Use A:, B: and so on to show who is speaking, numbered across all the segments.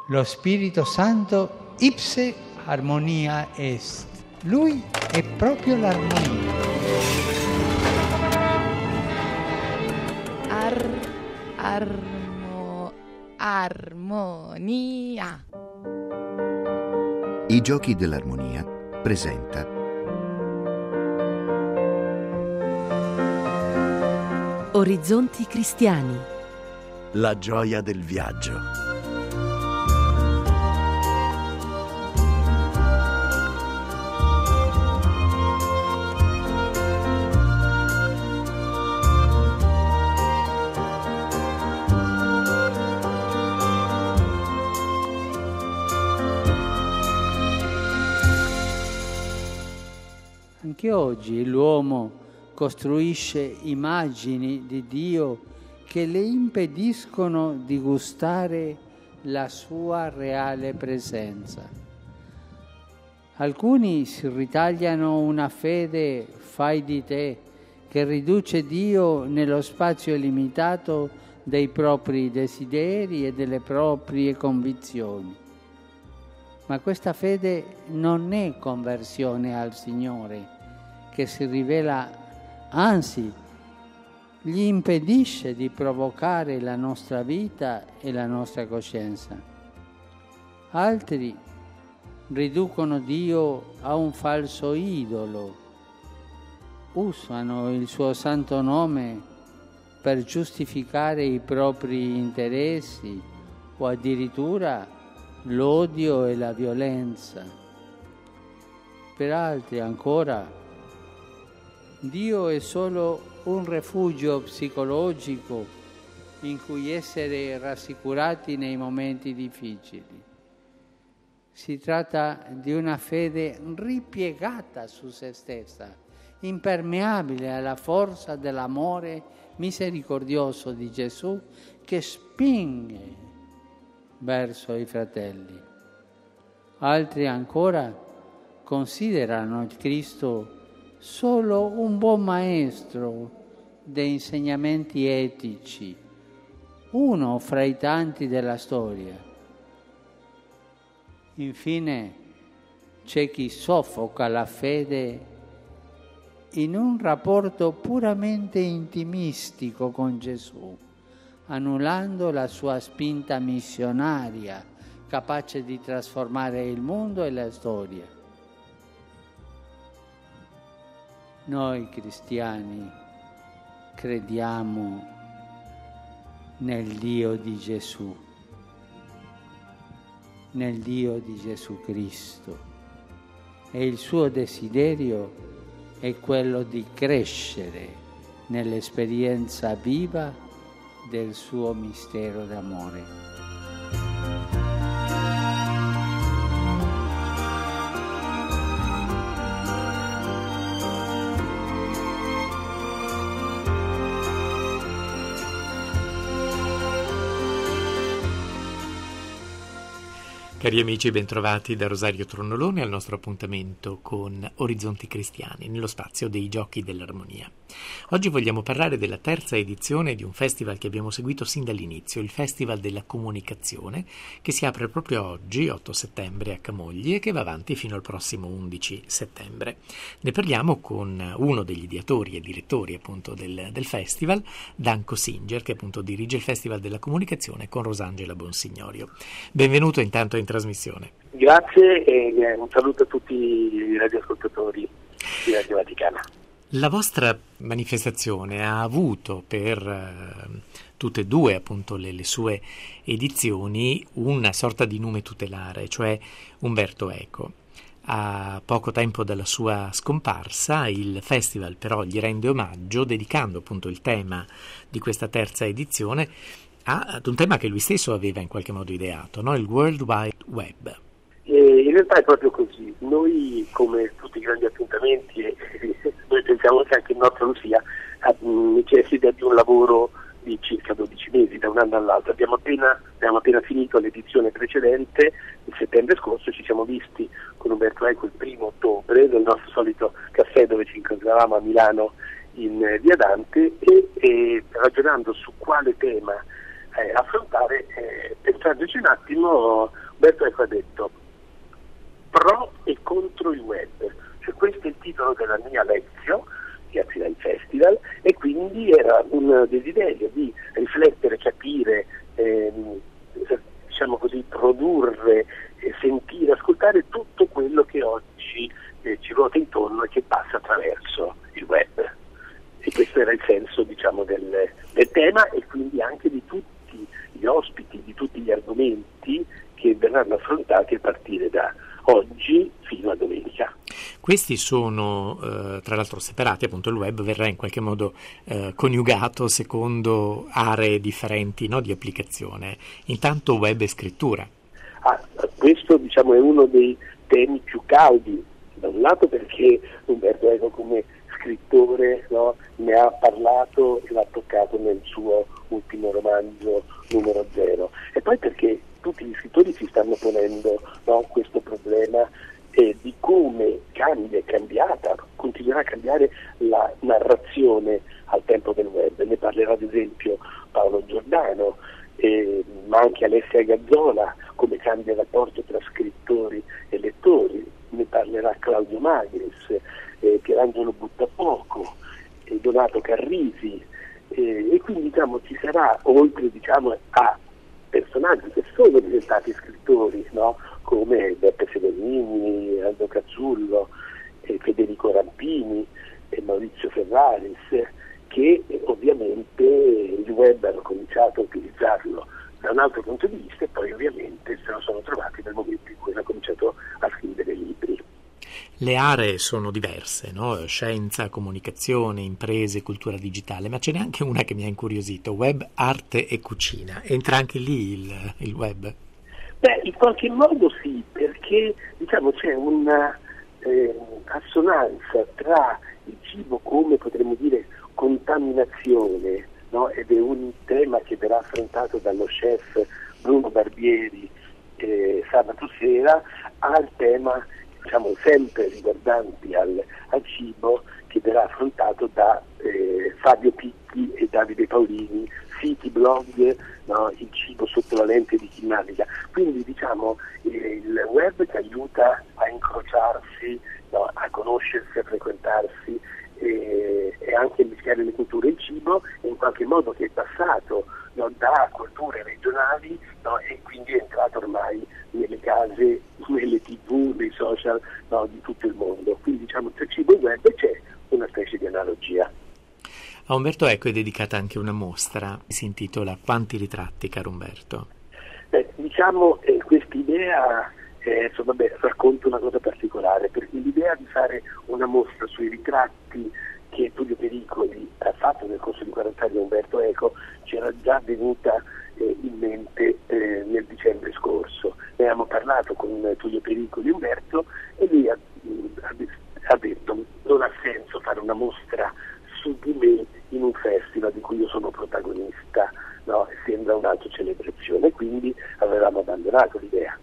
A: Lo Spirito Santo ipse harmonia est. Lui è proprio l'armonia.
B: Armonia.
C: I Giochi dell'Armonia presenta
D: Orizzonti cristiani.
E: La gioia del viaggio.
A: Anche oggi l'uomo costruisce immagini di Dio che le impediscono di gustare la sua reale presenza. Alcuni si ritagliano una fede fai di te che riduce Dio nello spazio limitato dei propri desideri e delle proprie convinzioni. Ma questa fede non è conversione al Signore, che si rivela, anzi, gli impedisce di provocare la nostra vita e la nostra coscienza. Altri riducono Dio a un falso idolo, usano il suo santo nome per giustificare i propri interessi o addirittura l'odio e la violenza. Per altri ancora, Dio è solo un rifugio psicologico in cui essere rassicurati nei momenti difficili. Si tratta di una fede ripiegata su se stessa, impermeabile alla forza dell'amore misericordioso di Gesù che spinge verso i fratelli. Altri ancora considerano il Cristo solo un buon maestro dei insegnamenti etici, uno fra i tanti della storia. Infine c'è chi soffoca la fede in un rapporto puramente intimistico con Gesù, annullando la sua spinta missionaria, capace di trasformare il mondo e la storia. Noi cristiani crediamo nel Dio di Gesù, nel Dio di Gesù Cristo, e il suo desiderio è quello di crescere nell'esperienza viva del suo mistero d'amore.
F: Cari amici, bentrovati da Rosario Tronnolone al nostro appuntamento con Orizzonti Cristiani, nello spazio dei Giochi dell'Armonia. Oggi vogliamo parlare della terza edizione di un festival che abbiamo seguito sin dall'inizio, il Festival della Comunicazione, che si apre proprio oggi, 8 settembre, a Camogli e che va avanti fino al prossimo 11 settembre. Ne parliamo con uno degli ideatori e direttori appunto del festival, Danko Singer, che appunto dirige il Festival della Comunicazione con Rosangela Bonsignorio. Benvenuto intanto in trasmissione.
G: Grazie e un saluto a tutti i radioascoltatori di Radio Vaticana.
F: La vostra manifestazione ha avuto per tutte e due appunto le sue edizioni una sorta di nume tutelare, cioè Umberto Eco. A poco tempo dalla sua scomparsa il festival però gli rende omaggio dedicando appunto il tema di questa terza edizione ad un tema che lui stesso aveva in qualche modo ideato, no? Il World Wide Web.
G: In realtà è proprio così. Noi, come tutti i grandi appuntamenti, noi pensiamo che anche il nostro lo sia, necessita di un lavoro di circa 12 mesi, da un anno all'altro. Abbiamo appena finito l'edizione precedente, il settembre scorso ci siamo visti con Umberto Eco il 1° ottobre nel nostro solito caffè dove ci incontravamo a Milano in Via Dante e ragionando su quale tema affrontare, pensandoci un attimo Umberto Eco ha detto pro e contro il web, cioè questo è il titolo della mia lezione che aprirà il festival, e quindi era un desiderio di riflettere, capire, diciamo così, produrre, sentire, ascoltare tutto quello che oggi ci ruota intorno e che passa attraverso il web. E questo era il senso, diciamo, del tema, e quindi anche di tutti gli ospiti, di tutti gli argomenti che verranno affrontati a partire da oggi fino a domenica.
F: Questi sono tra l'altro separati, appunto il web verrà in qualche modo coniugato secondo aree differenti, no, di applicazione. Intanto web e scrittura.
G: Questo, diciamo, è uno dei temi più caldi, da un lato perché Umberto Eco come scrittore, no, ne ha parlato e l'ha toccato nel suo ultimo romanzo numero 0, e poi perché tutti gli scrittori si stanno ponendo, no, questo problema di come è cambiata, continuerà a cambiare la narrazione al tempo del web. Ne parlerà ad esempio Paolo Giordano, ma anche Alessia Gazzola, come cambia il rapporto tra scrittori e lettori. Ne parlerà Claudio Magris, Pierangelo Buttafuoco, Donato Carrisi, e quindi, diciamo, ci sarà, oltre, diciamo, a personaggi che sono diventati scrittori, no? Come Beppe Severini, Aldo Cazzullo, Federico Rampini, Maurizio Ferraris, che ovviamente il web hanno cominciato a utilizzarlo da un altro punto di vista, e poi ovviamente se lo sono trovati nel momento in cui hanno cominciato a scrivere libri.
F: Le aree sono diverse, no? Scienza, comunicazione, imprese, cultura digitale, ma ce n'è anche una che mi ha incuriosito: web, arte e cucina. Entra anche lì il web?
G: Beh, in qualche modo sì, perché, diciamo, c'è una assonanza tra il cibo come, potremmo dire, contaminazione, no? Ed è un tema che verrà affrontato dallo chef Bruno Barbieri sabato sera, al tema, diciamo, sempre riguardanti al cibo, che verrà affrontato da Fabio Picchi e Davide Paolini, siti, blog, no? Il cibo sotto la lente di Chimnalica. Quindi, diciamo, il web ci aiuta a incrociarsi, no? A conoscersi, a frequentarsi, e anche a mischiare le culture. Il cibo in qualche modo che è passato, no, da culture regionali, no, e quindi è entrato ormai nelle case, nelle TV, nei social, no, di tutto il mondo. Quindi, diciamo, tra cibo e web c'è una specie di analogia.
F: A Umberto Eco è dedicata anche una mostra, si intitola Quanti ritratti, caro Umberto?
G: Diciamo, quest'idea racconta una cosa particolare, perché l'idea di fare una mostra sui ritratti che Tullio Pericoli ha fatto nel corso di 40 anni a Umberto Eco c'era già venuta in mente nel dicembre scorso. Ne abbiamo parlato con Tullio Pericoli e Umberto, e lui ha detto: non ha senso fare una mostra su di me in un festival di cui io sono protagonista, no? Sembra un'autocelebrazione, quindi avevamo abbandonato l'idea.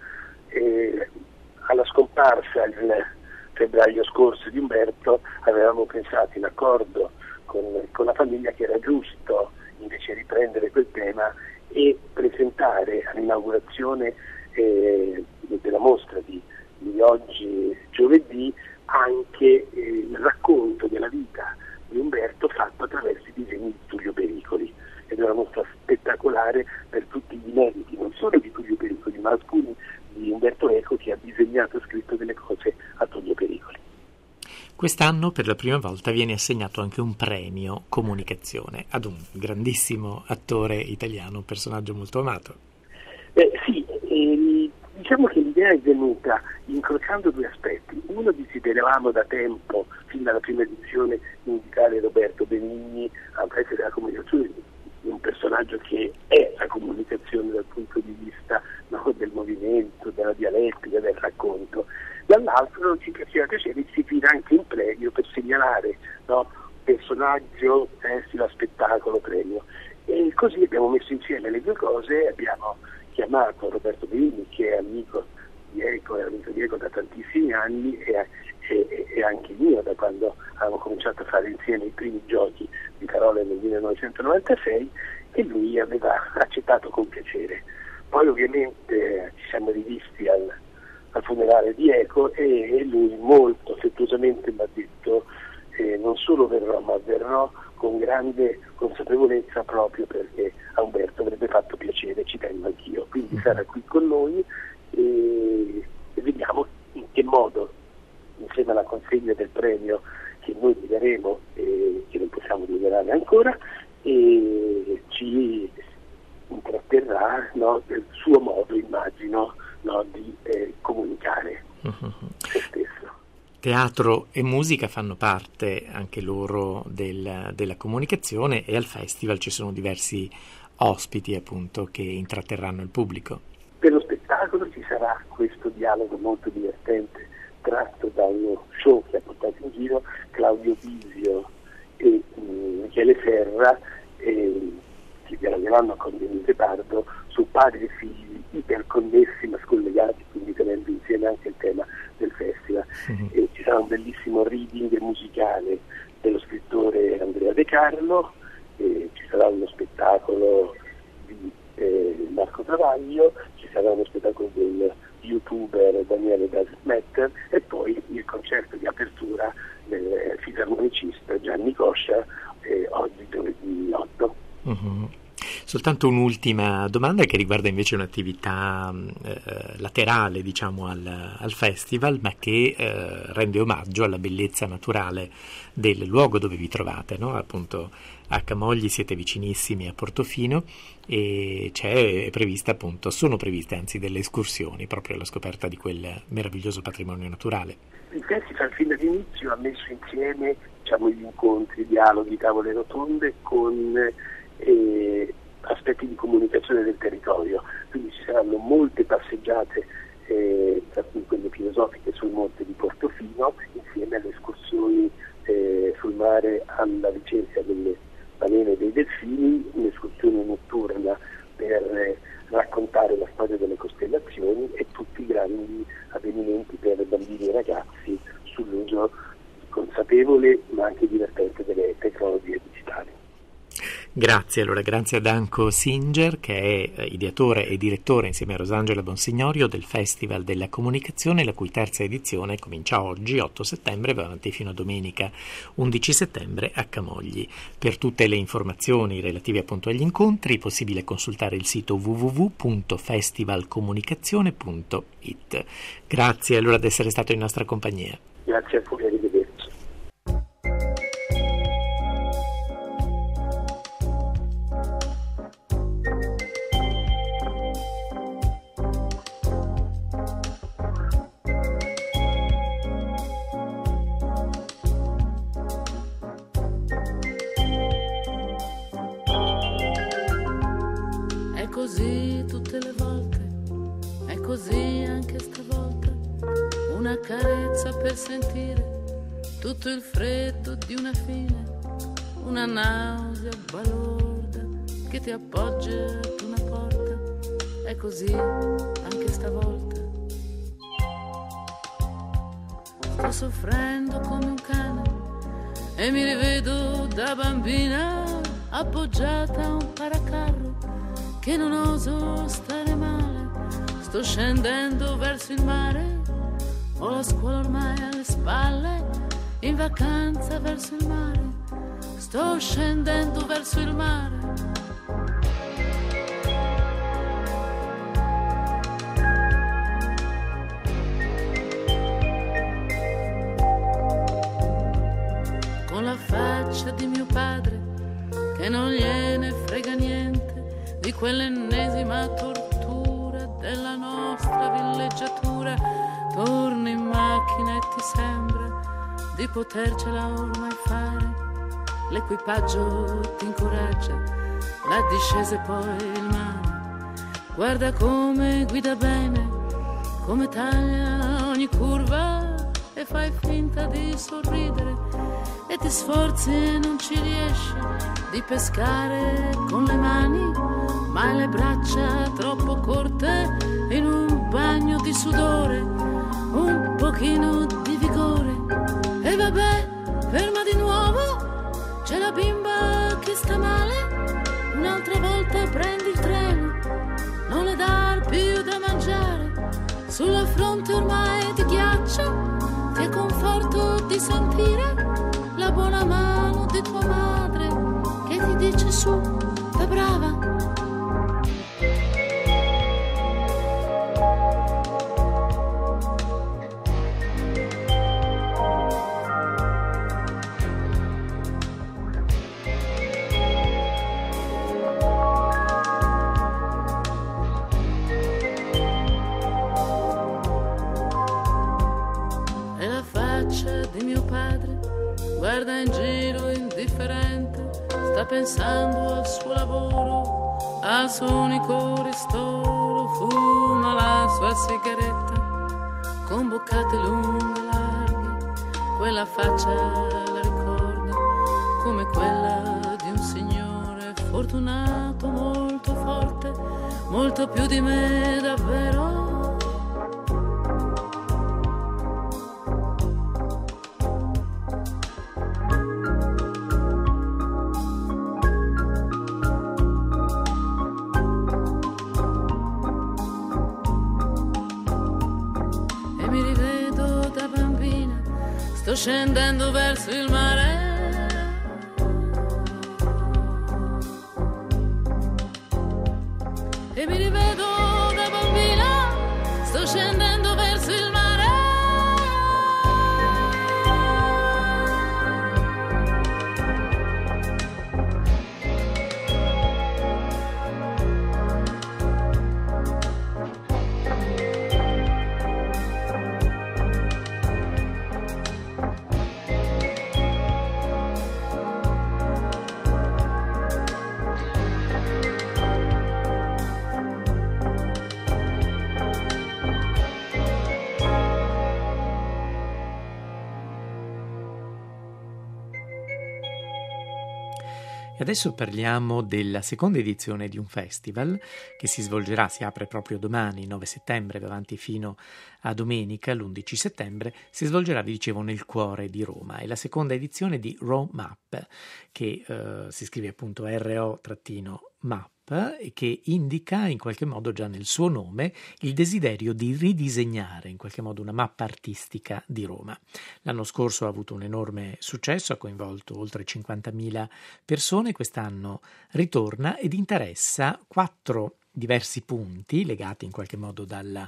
G: Alla scomparsa il febbraio scorso di Umberto avevamo pensato, in accordo con la famiglia, che era giusto invece riprendere quel tema e presentare all'inaugurazione della mostra di oggi, giovedì, anche il racconto della vita di Umberto fatto attraverso i disegni di Tullio Pericoli. Ed è una mostra spettacolare per tutti gli inediti, non solo di Tullio Pericoli, ma alcuni di Umberto Eco, che ha disegnato e scritto delle cose a Tullio Pericoli.
F: Quest'anno per la prima volta viene assegnato anche un premio comunicazione ad un grandissimo attore italiano, un personaggio molto amato.
G: Sì, diciamo che l'idea è venuta incrociando due aspetti. Uno, desideravamo da tempo, fin dalla prima edizione, indicare Roberto Benigni a prete della comunicazione, un personaggio che è la comunicazione dal punto di vista, no, del movimento, della dialettica, del racconto. Dall'altro ci piaceva istituire anche un premio per segnalare, no, personaggio, stile spettacolo, premio. E così abbiamo messo insieme le due cose, abbiamo chiamato Roberto Benigni, che è amico di Eco, è amico di Eco da tantissimi anni, e anche mio, da quando avevamo cominciato a fare insieme i primi giochi di parole nel 1996, e lui aveva accettato con piacere. Poi ovviamente ci siamo rivisti al funerale di Eco e lui molto affettuosamente mi ha detto non solo verrò, ma verrò con grande consapevolezza, proprio perché a Umberto avrebbe fatto piacere, ci tengo anch'io, quindi sarà qui con noi e vediamo in che modo, insieme alla consegna del premio che noi gli daremo e che non possiamo rivelare ancora, e ci intratterrà, no, del suo modo, immagino, no, di comunicare se stesso.
F: Teatro e musica fanno parte anche loro della comunicazione, e al festival ci sono diversi ospiti appunto che intratterranno il pubblico.
G: Per lo spettacolo ci sarà questo dialogo molto divertente tratto da uno show che ha portato in giro Claudio Bisio e Michele Serra, che dialogheranno con Denise Pardo su padri e figli iperconnessi ma scollegati, quindi tenendo insieme anche il tema del festival. E ci sarà un bellissimo reading musicale dello scrittore Andrea De Carlo, ci sarà uno spettacolo di Marco Travaglio, ci sarà uno spettacolo del youtuber Daniele Dasmetter e poi il concerto di apertura del fisarmonicista Gianni Coscia oggi giovedì 8.
F: Soltanto un'ultima domanda che riguarda invece un'attività laterale, diciamo, al festival, ma che rende omaggio alla bellezza naturale del luogo dove vi trovate, no? Appunto a Camogli siete vicinissimi a Portofino e sono previste anzi delle escursioni proprio alla scoperta di quel meraviglioso patrimonio naturale.
G: Il festival fin dall'inizio ha messo insieme, diciamo, gli incontri, dialoghi, tavole rotonde con aspetti di comunicazione del territorio, quindi ci saranno molte passeggiate, tra cui quelle filosofiche sul monte di Portofino, insieme alle escursioni sul mare alla Vicenza delle balene e dei delfini, un'escursione notturna per raccontare la storia delle costellazioni e tutti i grandi avvenimenti per bambini e ragazzi sull'uso consapevole ma anche divertente delle tecnologie digitali.
F: Grazie a Danko Singer, che è ideatore e direttore insieme a Rosangela Bonsignorio del Festival della Comunicazione, la cui terza edizione comincia oggi 8 settembre e va avanti fino a domenica 11 settembre a Camogli. Per tutte le informazioni relative appunto agli incontri è possibile consultare il sito www.festivalcomunicazione.it. Grazie allora di essere stato in nostra compagnia.
G: Grazie a voi, arrivederci.
B: È così tutte le volte, è così anche stavolta, una carezza per sentire tutto il freddo di una fine, una nausea balorda che ti appoggia ad una porta, è così anche stavolta. Sto soffrendo come un cane e mi rivedo da bambina appoggiata a un paracarro che non oso stare male. Sto scendendo verso il mare, ho la scuola ormai alle spalle, in vacanza verso il mare, sto scendendo verso il mare. Con la faccia di mio padre che non gliene frega niente di quell'ennesima tortura della nostra villeggiatura, torni in macchina e ti sembra di potercela ormai fare, l'equipaggio ti incoraggia, la discesa e poi il mare, guarda come guida bene, come taglia ogni curva e fai finta di sorridere e ti sforzi e non ci riesci di pescare con le mani, ma hai le braccia troppo corte in un bagno di sudore, un pochino di vigore. E vabbè, ferma di nuovo, c'è la bimba che sta male, un'altra volta prendi il treno, non le dai sulla fronte ormai di ghiaccio, ti è conforto di sentire la buona mano di tua madre che ti dice su, da brava. Di mio padre guarda in giro indifferente, sta pensando al suo lavoro, al suo unico ristoro, fuma la sua sigaretta con boccate lunghe e larghe, quella faccia la ricorda come quella di un signore fortunato, molto forte, molto più di me davvero. Sto scendendo verso il mare e mi rivedo da bambina, sto scendendo verso il mare.
F: Adesso parliamo della seconda edizione di un festival che si svolgerà, si apre proprio domani, 9 settembre, va avanti fino a domenica, l'11 settembre, si svolgerà, vi dicevo, nel cuore di Roma. È la seconda edizione di RO-MAP, che si scrive appunto RO-MAP, e che indica in qualche modo già nel suo nome il desiderio di ridisegnare in qualche modo una mappa artistica di Roma. L'anno scorso ha avuto un enorme successo, ha coinvolto oltre 50.000 persone, quest'anno ritorna ed interessa 4 diversi punti legati in qualche modo dalla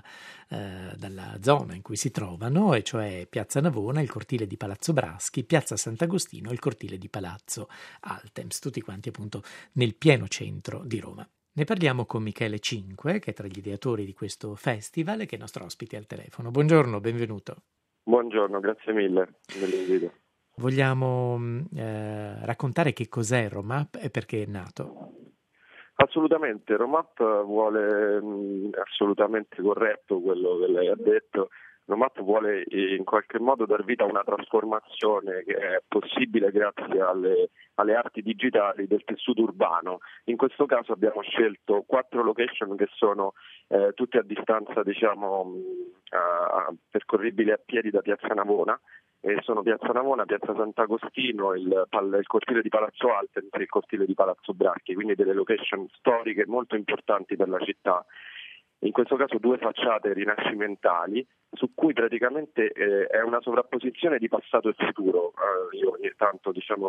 F: zona in cui si trovano, e cioè Piazza Navona, il cortile di Palazzo Braschi, Piazza Sant'Agostino e il cortile di Palazzo Altemps, tutti quanti appunto nel pieno centro di Roma. Ne parliamo con Michele Cinque, che è tra gli ideatori di questo festival e che è nostro ospite al telefono. Buongiorno, benvenuto.
H: Buongiorno, grazie mille dell'invito.
F: Vogliamo raccontare che cos'è RO-MAP e perché è nato?
H: Assolutamente, RO-MAP vuole, assolutamente corretto quello che lei ha detto, RO-MAP vuole in qualche modo dar vita a una trasformazione che è possibile grazie alle arti digitali del tessuto urbano. In questo caso abbiamo scelto 4 location che sono tutte a distanza, diciamo, percorribili a piedi da Piazza Navona. E sono Piazza Navona, Piazza Sant'Agostino, il cortile di Palazzo Altemps e il cortile di Palazzo Bracchi, quindi delle location storiche molto importanti per la città. In questo caso 2 facciate rinascimentali su cui praticamente è una sovrapposizione di passato e futuro. Io ogni tanto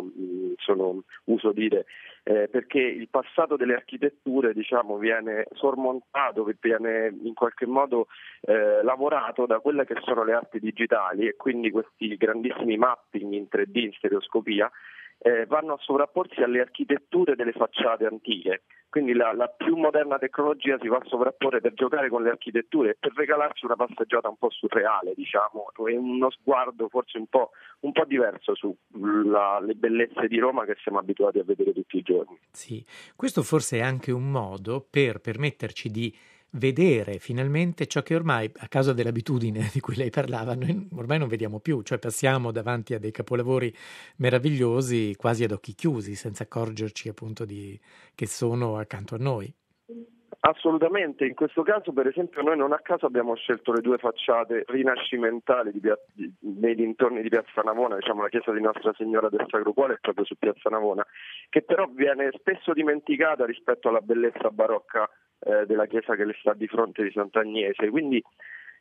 H: uso dire perché il passato delle architetture viene sormontato, viene in qualche modo lavorato da quelle che sono le arti digitali, e quindi questi grandissimi mapping in 3D, in stereoscopia, vanno a sovrapporsi alle architetture delle facciate antiche. Quindi la più moderna tecnologia si va a sovrapporre per giocare con le architetture e per regalarci una passeggiata un po' surreale, e uno sguardo forse un po' diverso su le bellezze di Roma che siamo abituati a vedere tutti i giorni.
F: Sì, questo forse è anche un modo per permetterci di vedere finalmente ciò che ormai, a causa dell'abitudine di cui lei parlava, noi ormai non vediamo più, cioè passiamo davanti a dei capolavori meravigliosi quasi ad occhi chiusi, senza accorgerci appunto che sono accanto a noi.
H: Assolutamente, in questo caso per esempio noi non a caso abbiamo scelto le 2 facciate rinascimentali nei dintorni di Piazza Navona, la chiesa di Nostra Signora del Sacro Cuore è proprio su Piazza Navona, che però viene spesso dimenticata rispetto alla bellezza barocca della chiesa che le sta di fronte di Sant'Agnese. Quindi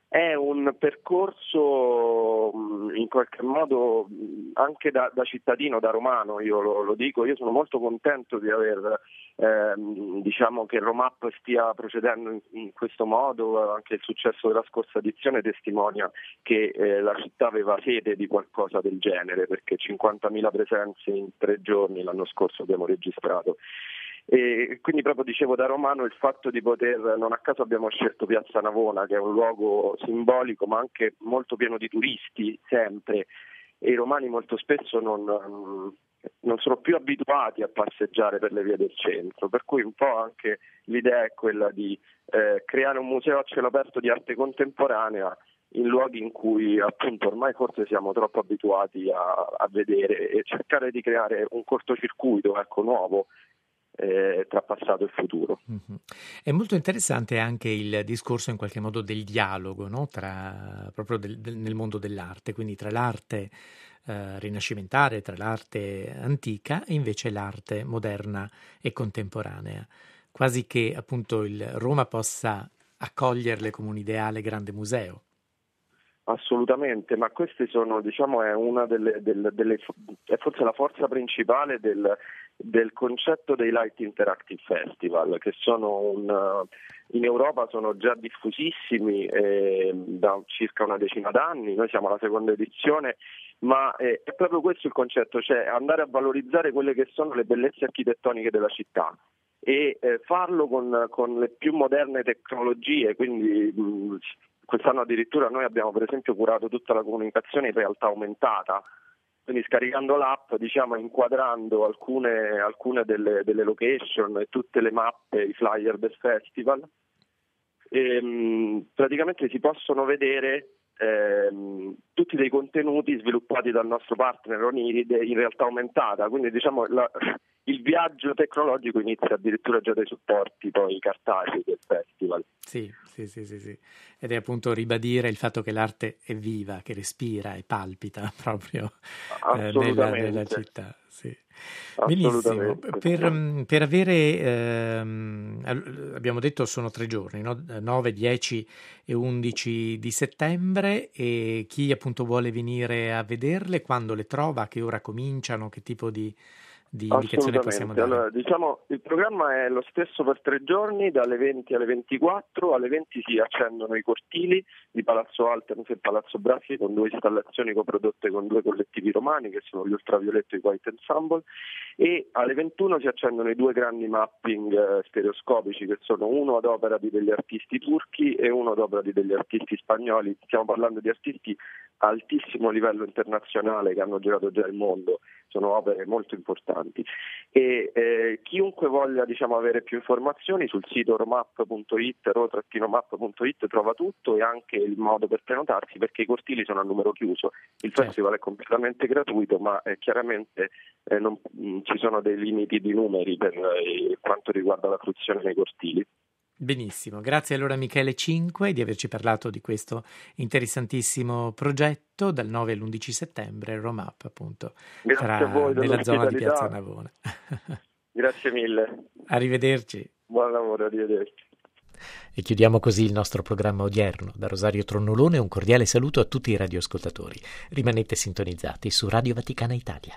H: è un percorso in qualche modo anche da cittadino, da romano, io lo dico, io sono molto contento di aver diciamo che Romap stia procedendo in questo modo. Anche il successo della scorsa edizione testimonia che la città aveva sede di qualcosa del genere, perché 50.000 presenze in 3 giorni l'anno scorso abbiamo registrato. E quindi proprio dicevo, da romano, il fatto di poter, non a caso abbiamo scelto Piazza Navona, che è un luogo simbolico ma anche molto pieno di turisti sempre, e i romani molto spesso non sono più abituati a passeggiare per le vie del centro, per cui un po' anche l'idea è quella di creare un museo a cielo aperto di arte contemporanea in luoghi in cui appunto ormai forse siamo troppo abituati a vedere, e cercare di creare un cortocircuito, nuovo, tra passato e futuro.
F: Mm-hmm. È molto interessante anche il discorso in qualche modo del dialogo, no? Proprio nel mondo dell'arte, quindi tra l'arte rinascimentale, tra l'arte antica e invece l'arte moderna e contemporanea, quasi che appunto il Roma possa accoglierle come un ideale grande museo.
H: Assolutamente, ma queste sono, diciamo, è una è forse la forza principale del concetto dei Light Interactive Festival, che sono in Europa sono già diffusissimi da circa una decina d'anni. Noi siamo alla seconda edizione, ma è proprio questo il concetto, cioè andare a valorizzare quelle che sono le bellezze architettoniche della città e farlo con le più moderne tecnologie. Quindi quest'anno addirittura noi abbiamo per esempio curato tutta la comunicazione in realtà aumentata, quindi scaricando l'app, diciamo, inquadrando alcune delle location e tutte le mappe, i flyer del festival, e praticamente si possono vedere tutti dei contenuti sviluppati dal nostro partner Oniride in realtà aumentata, quindi diciamo il viaggio tecnologico inizia addirittura già dai supporti poi cartacei del festival.
F: Sì. Ed è appunto ribadire il fatto che l'arte è viva, che respira e palpita proprio nella città. Sì. Benissimo. Per avere, abbiamo detto sono 3 giorni, no? 9, 10 e 11 di settembre, e chi appunto vuole venire a vederle, quando le trova, a che ora cominciano, che tipo di indicazione possiamo dare?
H: Allora, diciamo, il programma è lo stesso per 3 giorni, dalle 20 alle 24. Alle 20 si accendono i cortili di Palazzo Alternos e Palazzo Brassi, con 2 installazioni coprodotte con 2 collettivi romani, che sono gli Ultravioletto e i White Ensemble, e alle 21 si accendono i 2 grandi mapping stereoscopici, che sono uno ad opera di degli artisti turchi e uno ad opera di degli artisti spagnoli. Stiamo parlando di artisti a altissimo livello internazionale che hanno girato già il mondo, sono opere molto importanti, e chiunque voglia, diciamo, avere più informazioni sul sito romap.it, ro-map.it, trova tutto, e anche il modo per prenotarsi, perché i cortili sono a numero chiuso. Il festival è completamente gratuito, ma chiaramente non ci sono dei limiti di numeri per quanto riguarda la fruizione nei cortili.
F: Benissimo, grazie allora Michele Cinque di averci parlato di questo interessantissimo progetto dal 9 all'11 settembre, Romap, appunto, nella zona di Piazza Navona.
H: Grazie mille.
F: Arrivederci.
H: Buon lavoro, arrivederci.
F: E chiudiamo così il nostro programma odierno. Da Rosario Tronnolone un cordiale saluto a tutti i radioascoltatori. Rimanete sintonizzati su Radio Vaticana Italia.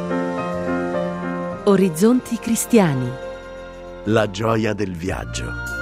D: Orizzonti cristiani.
E: La gioia del viaggio.